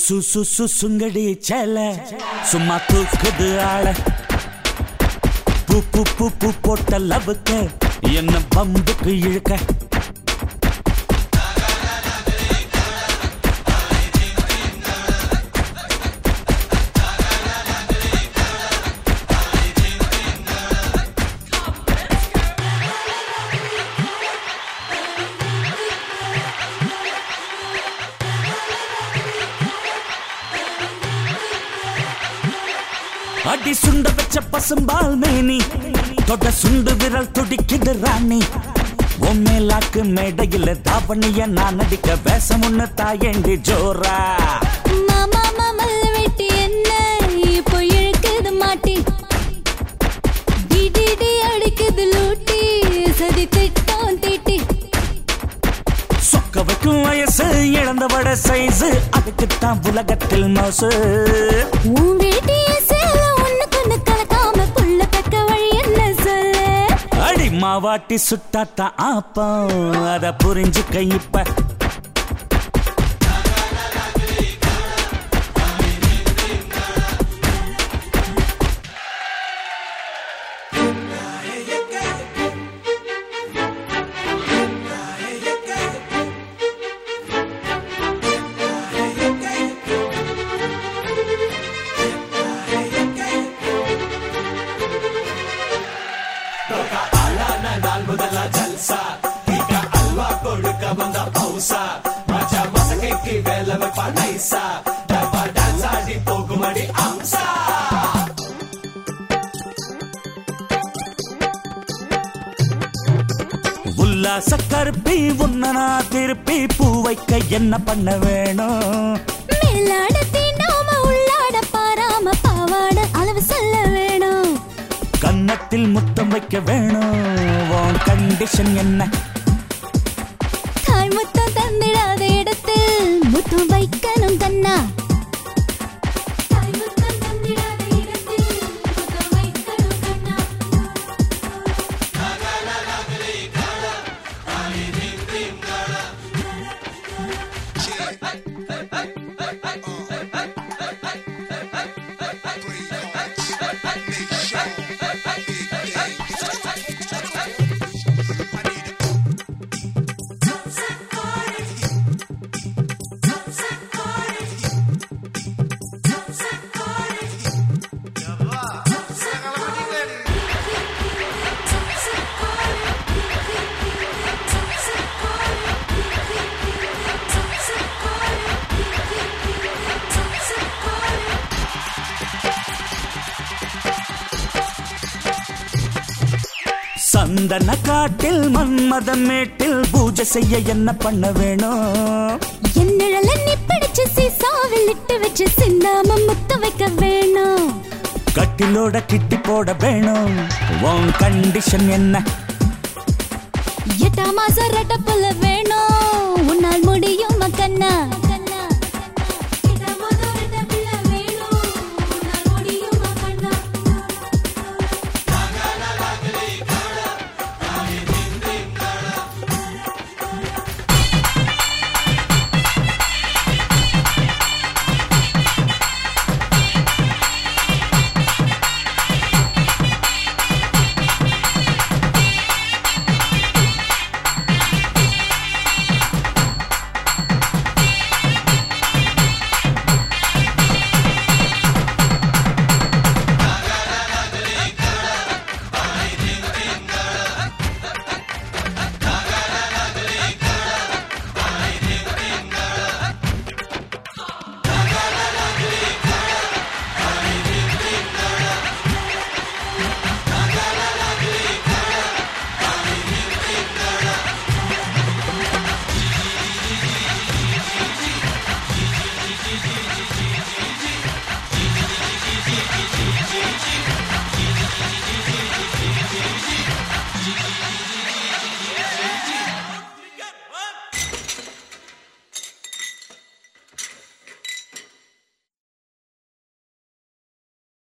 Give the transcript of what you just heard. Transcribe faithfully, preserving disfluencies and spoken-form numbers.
சு சு சு சுங்கடி சேல சும்மா தூக்குது ஆள பூ பூ பூ பூ போட்ட லவுக்க என்ன பம்புக்கு இழுக்க அடி சுண்ட வச்ச பசும்பால் மேனி தொட சுண்டு விரல் துடிக்குது ராணி உம்மேலாக்கு மேடையில் தாவணிய நான் அடிக்க வேஷம் ஒண்ணு தாயண்டி ஜோரா மாமா மாமல் வெட்டி என்ன இப்போ இழுக்குது மாட்டி டி டி அடிக்குது லூட்டி சதி திட்டம் தீட்டி சொக்க வைக்கும் வயசு இழந்த வட சைஸ் அதுக்குத்தான் உலகத்தில் மோசு உன் வேட்டிய மாவாட்டி சுட்டாத்தான் ஆப்பம் அத புரிஞ்சுக்க இப்ப உல்லாச கருப்பி உன்னனா திருப்பி பூ வைக்க என்ன பண்ண வேணும் மேலாட தீண்டாம உள்ளாட பாராம பாவாட அளவு சொல்ல வேணும் கன்னத்தில் முத்தம் வைக்க வேணும் உன் கண்டிஷன் என்ன தாய் முத்தம் தந்திடாத இடத்தில் முத்தம் வைக்கணும் கண்ணா சந்தன காட்டில் மன்மதன் மேட்டில் பூஜை செய்ய என்ன பண்ண வேணும் என்னழல நீ பிடிச்சு சீசாவில் இட்டு வச்சு சிந்தாம முத்த வைக்க வேணும் கட்டிலோட கிட்டி போட வேணும் உன் கண்டிஷன் என்ன எட்டா மாசம் ரெட்ட புள்ள வேணும்